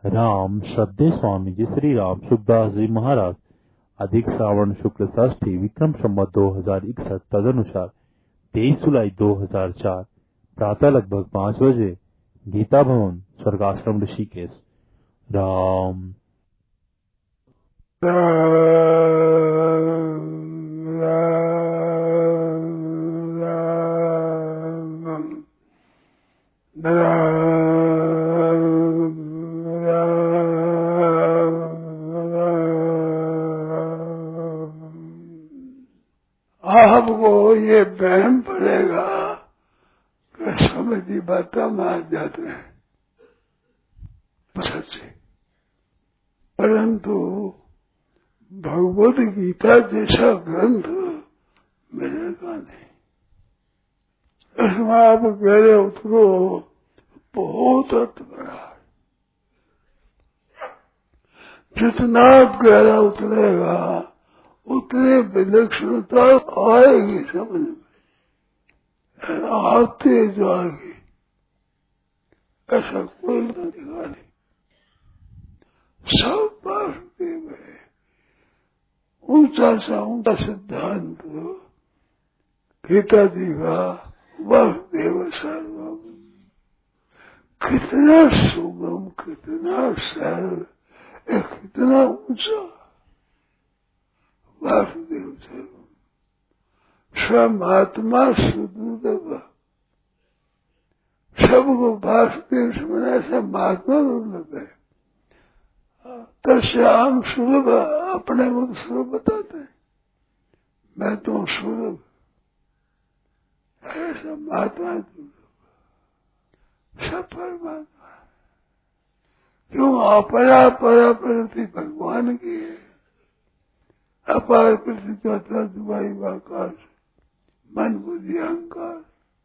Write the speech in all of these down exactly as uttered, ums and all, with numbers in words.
राम श्रद्धे स्वामी जी श्री राम सुखदास जी महाराज। अधिक श्रावण शुक्ल षष्ठी विक्रम संवत दो हजार इकसठ तदनुसार तेईस जुलाई दो हजार चार प्रातः लगभग पाँच बजे गीता भवन स्वर्गाश्रम ऋषिकेश। राम आपको ये बहम पड़ेगा कि समझी बातें मान जाते हैं सच्ची, परंतु भगवद गीता जैसा ग्रंथ मिलेगा नहीं। इसमें आप गहरे उतरो, बहुत अर्थ बड़ा है। जितना गहरा उतरेगा उतने विलक्षणता आएगी समझ में, आते जाएगी। ऐसा कोई तरीका नहीं। सब वासुदेव है। ऊंचा सा ऊंचा सिद्धांत गीता जी का वासुदेव सर्वम, कितना सुगम, कितना सरल, कितना ऊंचा वासुदेव सर्वम। स्वमात्मा सुदुर्लभ, सबको वासुदेव समझना सब महात्मा दुर्लभ है। तस्याम सुलभ, अपने को तो सुलभ बताते हैं, मैं तो सुलभ, ऐसा महात्मा दुर्लभ, सब परमात्मा। क्यों? अपरा परा प्रति भगवान की है। अपार प्रति चौथा दुबाई आकाश, मन बुद्धि अहंकार,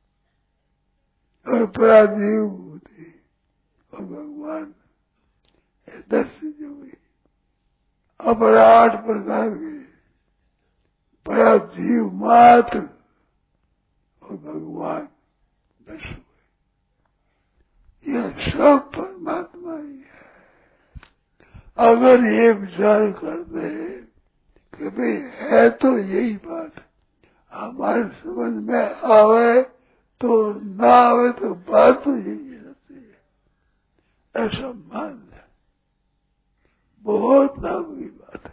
और पराजीव बुद्धि और भगवान दस जो हुई अपरा आठ प्रकार के, पराजीव मात्र और भगवान दस हुए। यह सब परमात्मा ही है। अगर ये विचार करते हैं कि भाई है तो यही बात, हमारे समझ में आवे तो ना आवे तो बात तो यही रहती है, ऐसा मान ले, बहुत लाभ की बात है।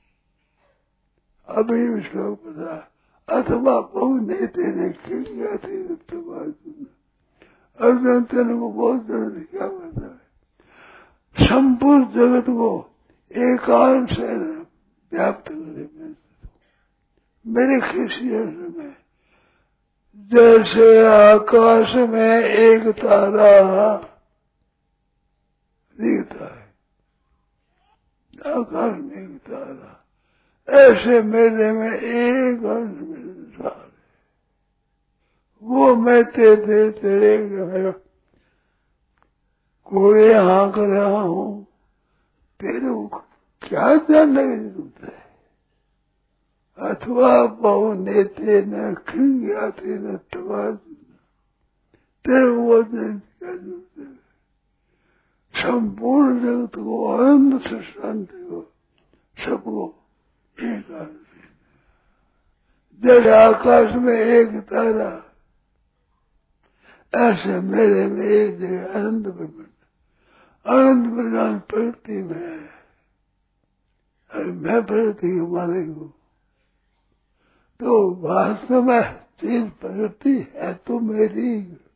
अभी श्लोक पता, अथवा बहु नहीं तेरे खिलिया थे अर्जुन तेरे को बहुत जरूरी क्या बता है, संपूर्ण जगत को एकांश से व्याप्त करे मेरे किसी अर्थ में, जैसे आकाश में एक तारा दिखता है, आकाश में एक तारा, ऐसे मेरे में एक अंश में संसार है। वो मैं तेरे तेरे कोड़े हाँक रहा हूँ, तेरे को क्या जानने की जरूरत है। अथवा बहु नेते न खिंगाते न तबाद, तेरे वो क्या जरूरत है। संपूर्ण जगत को आनंद से शांति को सबको एक आनंद, जैसे आकाश में एक तारा, ऐसे मेरे में एक जगह आनंद प्रकट, आनंद प्रदान प्रकृति में है, और मैं प्रकृति के मालिक हूँ। तो वास्तव में चीज प्रकृति है तो मेरी,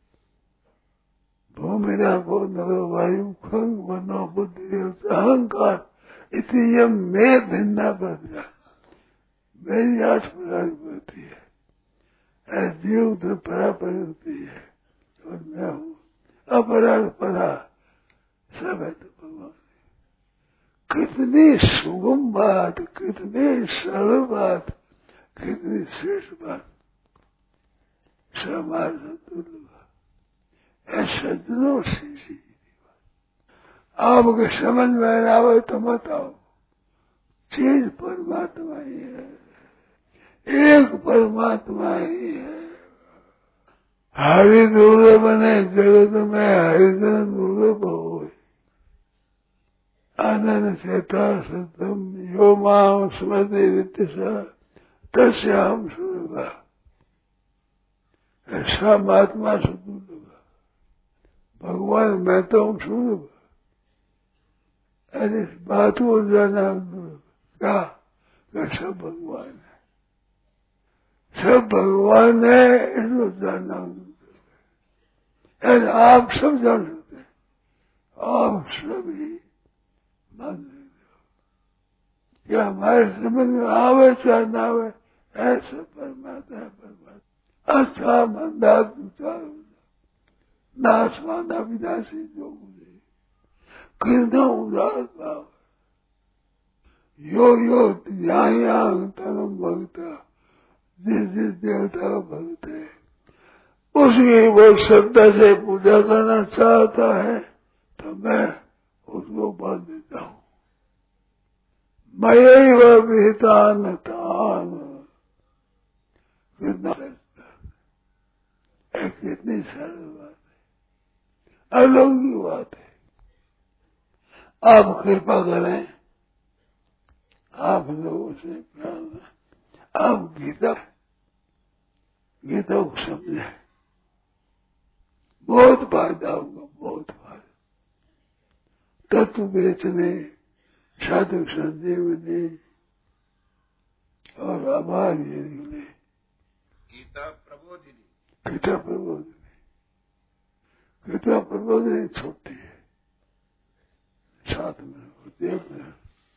भूमि रापो नरो वायु खंग मनो बुद्धि अहंकार, इसलिए मैं भिन्ना प्रज्ञा, मेरी आठ प्रकार प्रकृति है। जीव तो परा प्रकृति है और मैं हूँ अपरा परा, सब है तो भगवान। कितनी सुगम बात, कितनी सरल बात, कितनी श्रेष्ठ बात, समाज दुर्लभ है। सज्जनों से सीधी बात आपके समझ में आवे तो मत आओ, चीज परमात्मा ही है, एक परमात्मा ही है। हरि दुर्लभ बने जगत में हरिजन दुर्लभ हो, अनन चेता सतम यो माम स्मृति ऋतिसा तस्याम सुलभा। ऐसा महात्मा से दुर्लभ, भगवान मैं तो हूँ सुलभ। अरे इस बात को जाना दुर्लभ। क्या सब भगवान है, सब भगवान है, इसको जानना दुर्लभ है। आप सब जान सकते हैं, आप सभी मान लेते हो। क्या हमारे समझ में आवे चाहे ना आवे, ऐसा परमात्मा है। परमात्मा अच्छा मंदा दूचा नाशवाना विनाशी जो मुझे कृष्ण उदार भाव यो यो ध्यान तनम भगता, जिस जिस देवता का भक्त है उसकी वो श्रद्धा से पूजा करना चाहता है तो मैं उसको बल देता हूँ। मैं वह विहितान तान, कितना कितनी सरल बात है, अलौकिक बात है। आप कृपा करें, आप लोगों से प्यार, आप गीता गीता को समझे, बहुत फायदा होगा, बहुत फायदा। तत्व बेचने, साधक संजीवनी और आभार निकले गीता प्रबोधिनी, गीता प्रबोधिनी, गीता प्रबोधिनी छोटी है, सात मिनट होती है,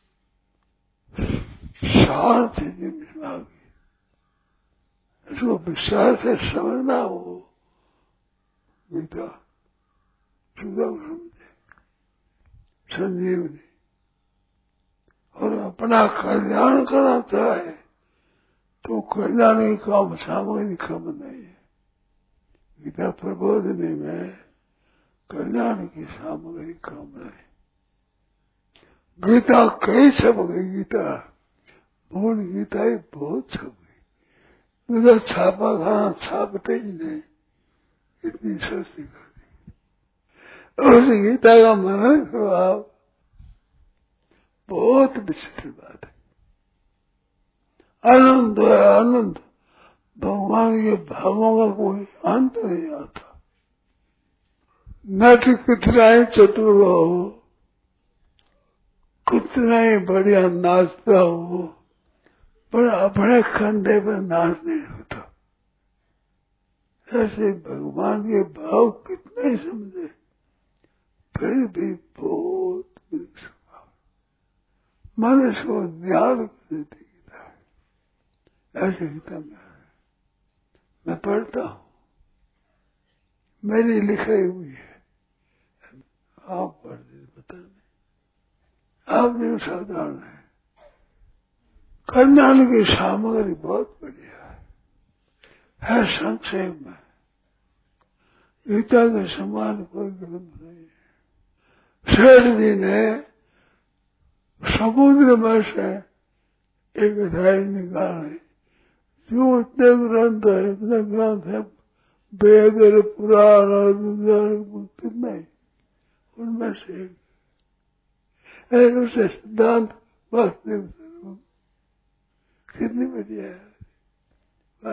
सार चीजें मिला गई। इसको विश्वास से समझना हो गीता सुधा समझे संजीवनी, और अपना कल्याण करना चाहे तो कल्याण की काम सामग्री कम नहीं है। गीता प्रबोधनी में कल्याण की सामग्री कम नहीं। गीता कई सब गई, गीता मूल गीता ही बहुत सब गई। उधर छापा खाना छापते ही नहीं, इतनी सस्ती कर दी। उस गीता का मन स्वभाव बहुत विचित्र बात है। आनंद है आनंद, भगवान के भावों का कोई अंत नहीं आता। नट कितना ही चतुर हो, कितना ही बढ़िया नाचता हो, पर अपने कंधे पर नाच नहीं होता। ऐसे भगवान के भाव कितने समझे, फिर भी बहुत मनुष्य को न्याय देती गीता है। ऐसे गीता में मैं पढ़ता हूँ, मेरी लिखाई हुई है, आप पढ़ दे पता नहीं, आप भी साधारण है। कल्याण की सामग्री बहुत बढ़िया है, है संक्षेप में। गीता के समान कोई ग्रंथ नहीं है। सेठ जी ने समुद्र में से एक अध्याय निकाले, जो इतने ग्रंथ है, इतने ग्रंथ है, वेद पुराण और कितने, उनमें से एक उसे सिद्धांत वास्तविक कितनी बढ़िया है।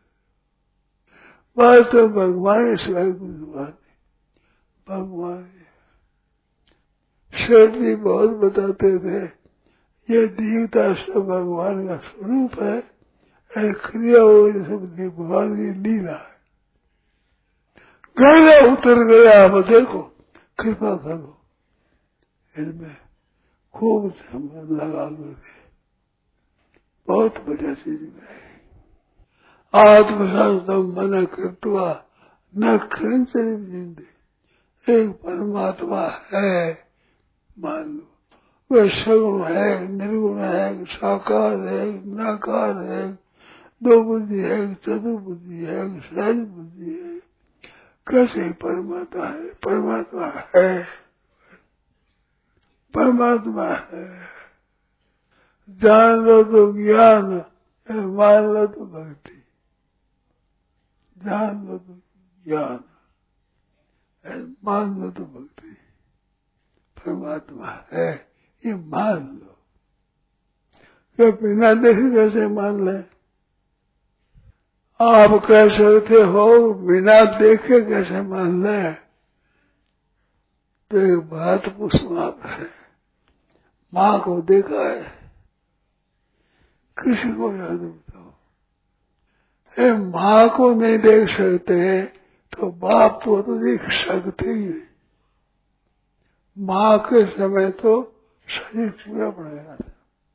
वास्तव भगवान सिवाय कुछ बात नहीं। भगवान शेठ जी बहुत बताते थे, ये दीवता सब भगवान का स्वरूप है, क्रिया हो सब भगवान की लीला है। गहरा उतर गया, अब देखो कृपा करो, इनमें खूब समय लगा करके बहुत बढ़िया चीज है। आत्मशास्त्रम मन कृत्वा न किंचन जिंदे, एक परमात्मा है मान लो, वह सगुण है, निर्गुण है, साकार है, निराकार है, दो बुद्धि है, चतुर्बुद्धि है, सहज बुद्धि है। कैसे परमात्मा है? परमात्मा है, परमात्मा है। जान लो तो ज्ञान, मान लो तो भक्ति। जान लो तो ज्ञान, मान लो तो भक्ति। परमात्मा है, ये मान लो। क्या बिना देखे कैसे मान ले? आप कह सकते हो बिना देखे कैसे मान ले? तो एक बात पूछूं आपसे, माँ को देखा है? किसी को याद बताओ। ए माँ को नहीं देख सकते तो बाप को तो देख सकते ही नहीं। माँ के समय तो शरीर पूरा पड़ गया था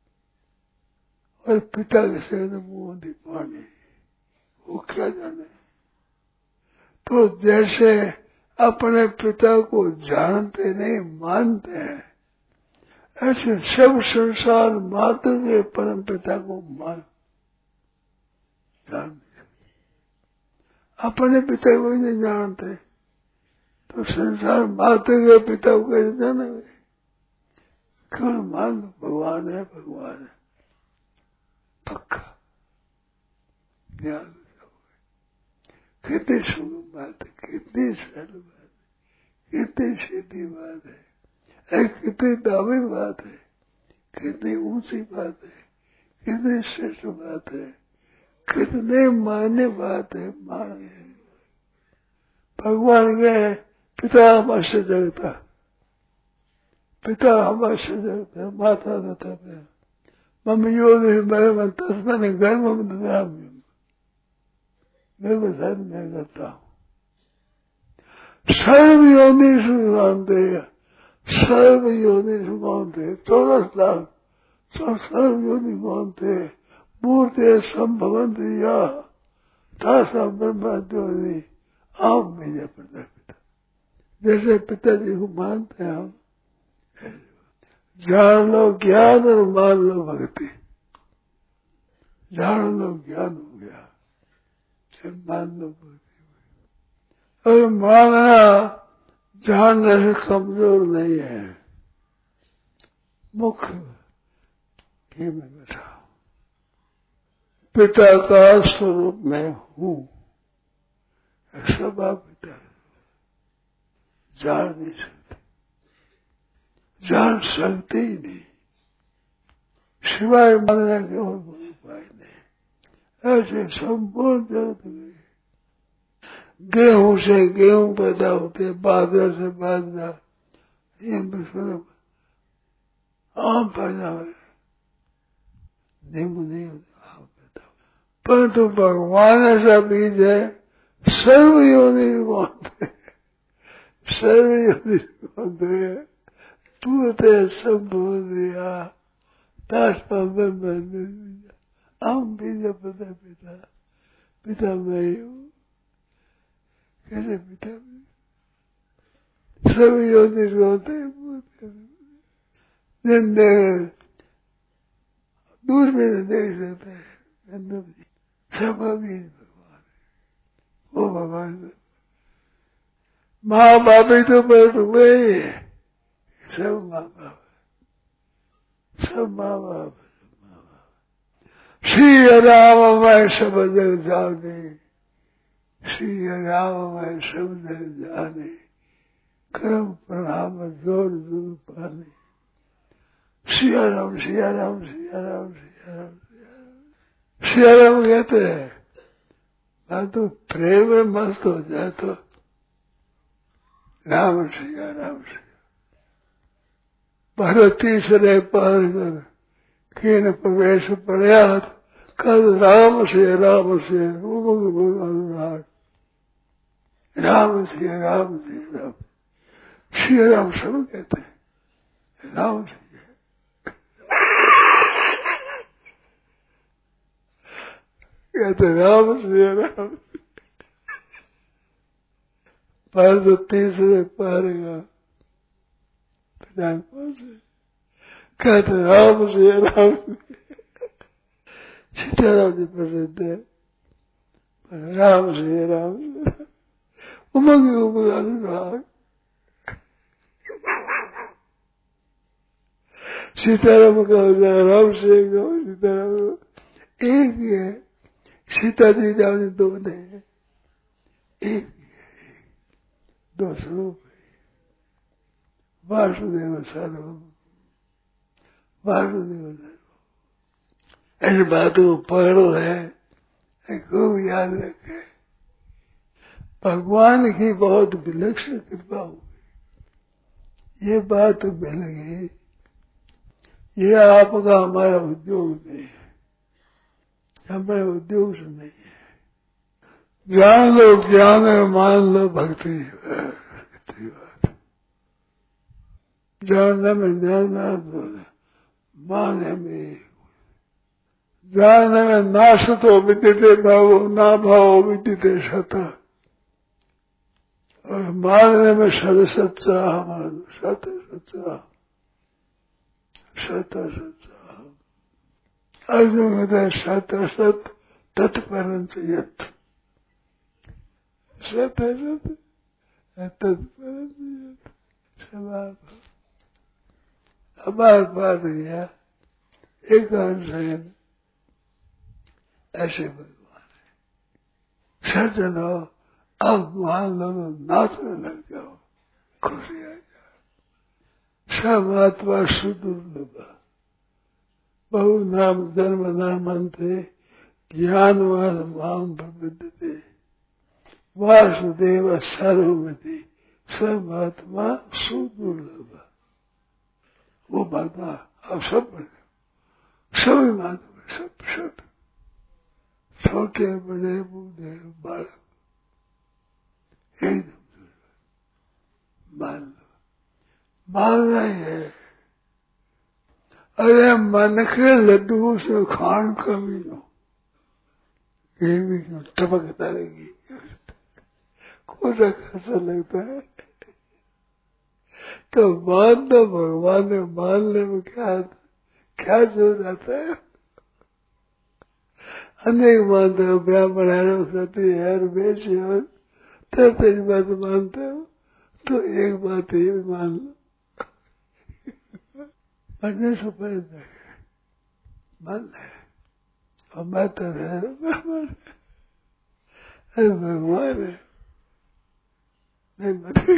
और पिता के समय तो मुंह दी पानी, वो क्या जाने। तो जैसे अपने पिता को जानते नहीं मानते हैं, ऐसे सब संसार मात्र के परम पिता को मान जान नहीं सकते। अपने पिता को ही नहीं जानते तो संसार मात्र के पिता को कैसे जानेंगे? केवल मान लो भगवान है, भगवान है, पक्का ज्ञान। कितनी सुंदर बात है, कितनी सरल बात है, कितनी सीधी बात है, कितनी दावी बात है, कितनी ऊंची बात है, कितनी श्रेष्ठ बात है, कितने मान्य बात है। मान्य भगवान के पिता हमसे जगता, पिता हमसे जगता, माता दत्ता पे मम्मी यो मेरे मन तस्मन घर में दया मैं बधाई मैं करता हूँ। सर्व योनि सुखांते, सर्व योनि सुखांते, चौदह लाख सर्व योनि सुखांते, मूर्ति संभवंत या तासा ब्रह्मा द्योनि आप मेरे पिता पिता। जैसे पिताजी को मानते हैं हम, जान लो ज्ञान और मान लो भक्ति। जान लो ज्ञान हो गया, मान लो भक्ति। और मानना जानने से कमजोर नहीं है। मुख्य कि मैं बैठा पिता का स्वरूप मैं हूँ, सब आप पिता जान नहीं सकते, जान सकते ही नहीं, सिवाय मानने के और कोई उपाय नहीं। ऐसे संपूर्ण जगत में गेहूं से गेहूं पैदा होते, बाजरा से बाजरा, ये विश्व आम पैदा हुए, नींबू नहीं होता, आम पैदा हुआ। परंतु भगवान ऐसा बीज है, सर्व योनि मानते, सर्व योनि मानते, तू ते सब दिया दास पावे मैं आम बीज पिता पिता पिता मैं हूँ। कैसे पिता में सब योनि होते दूर में नहीं देख सकते, सब अभी भगवान वो भगवान। माँ बाप ही तो बैठ हुए, सब माँ बाप, सब माँ बाप, सब माँ बाप। श्री राम मैं सब जग जाने, श्री राम मैं सब जग जाने, करम प्रणाम जोर जोर पाने। सिया राम सिया राम सिया राम सिया राम सिया राम कहते हैं। मैं तो प्रेम में मस्त हो जाए तो राम सिया राम सिया। भरती सरे पार कर खेन प्रवेश प्रयात कल राम से राम से अनुराग, राम से राम से राम सिया राम सब कहते हैं। राम से कहते राम से राम पर तो तीसरे पार का कहते राम से राम सीताराम जी प्रसिद्ध है, पर राम से राम उमंग उमंग अनुराग। सीताराम का राम से कहो, सीताराम एक ही है, सीता जी राम जी दो नहीं, एक ही है, दो स्वरूप है। वासुदेव सर्वम वासुदेव सर्वम। ऐसी बातों को पढ़ो है, खूब याद रखे। भगवान की बहुत विलक्षण कृपा हुई, ये बात मिल गई। ये आपका हमारा उद्योग नहीं है, हमारे उद्योग से नहीं है। जान लो ज्ञान है, मान लो भक्ति है, इतनी बात। जानने में जानना, माने में जानने में नाशतो विद्यते भावो ना भावो विद्यते सता, और मानने में सद सच्चा मान सत सच्चा सत सच्चा। अर्जुन कहते हैं सत सत तत्परंच यत्, सत सत तत्परंच यत्। समाप हमारे बात है एक अंश है, ऐसे भगवान है। सज्जनो अब मान लो नाचने लग जाओ, खुशी आ जाए। सब आत्मा सुदुर्लभ, बहु नाम जन्म नामंते ज्ञानवान माम प्रविद्यते वासुदेव सर्वमिति। सब आत्मा सुदुर्लभ, वो भगवान अब सब सभी मानव में सब सब छोटे बड़े बूढ़े बालक एकदम मान लो, मानना ही है। अरे मन के लड्डू से खान कभी लो, ये भी क्यों टपकता रहेगी, कौन सा कैसा लगता है। तो मान दो, भगवान ने मानने में क्या क्या जो जाता है। अनेक मानते हो, ब्राह्मण है, क्षत्रिय है, वैश्य है, तो तेरी बात मानते हो, तो एक बात ये भी मान लो, मरने से पहले मान ले। और मैं तो भगवान है, भगवान है, नहीं मरे।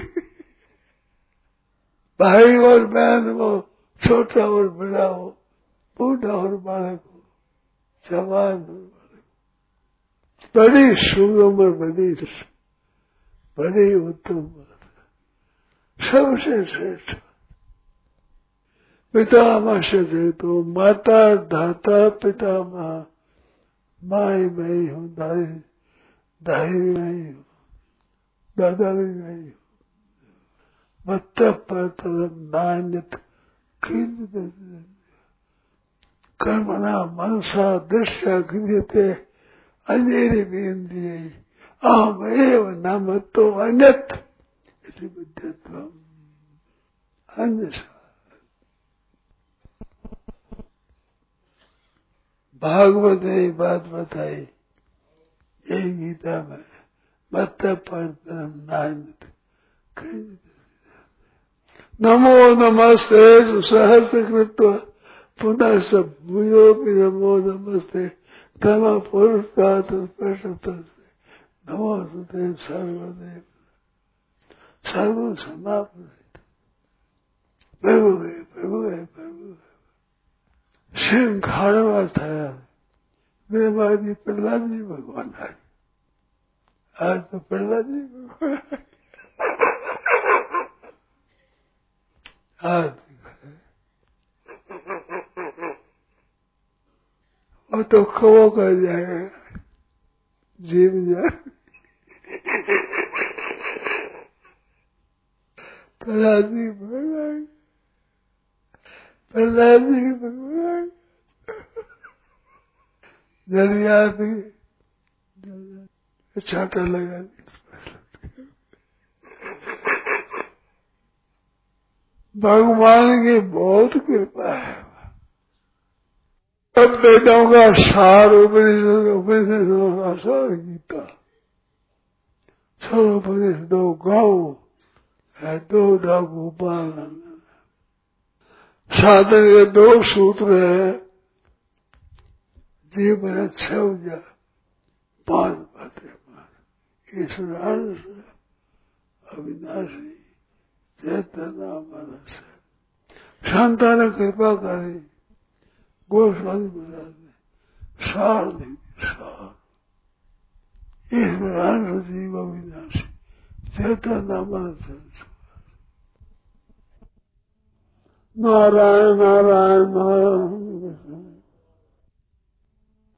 भाई और बहन हो, छोटा और बड़ा हो, बूढ़ा और बालक हो, जवान और बालक, बड़ी शुभ उम्र, बड़ी बड़ी उत्तम बात, सबसे श्रेष्ठ पितामह से तो माता दाता पितामह, माई मैं ही हूँ, दाई दाई भी मैं ही हूँ, दादा भी मैं ही हूँ। मत्त पर नान्यत कर्मणा मनसा दृश्य क्रियते अन्येरी विन्द्रिये अहम एव न मत्तो अन्यत् इति बुद्ध्यत्वम्। अन्य भागवत ने बात बताई, यही गीता में मत्त पर नान्यत। नमो नमस्ते सहस्रकृत्वा पुनः सब भूयोपि नमो नमस्ते धर्म पुरस्कार नमोस्ते सर्वदेव सर्व समाप्त। प्रभु है प्रभु है प्रभु है। सिंह खाने वाला था मेरे बाद प्रहलाद जी भगवान आए। आज तो प्रहलाद जी भगवान आज और तो खो कर जाएगा, जीव जाए। प्रहलाद जी भगवान प्रहलाद जी भगवान दरिया भी छाता लगा भगवान की बहुत कृपा है। सब वेदों का सार उपनिषद उपनिषदों का सार गीता, सब उपनिषदों गौ है, दो दा गोपाल साधन के दो सूत्र है, जीव है छह पांच बातें ईश्वरांश अविनाशी चेतना मनस संता ने कृपा करी गोस्वामी महाराज ने सार दे सार इस प्रधान जीव अविनाशी चेतना मनस नारायण नारायण नारायण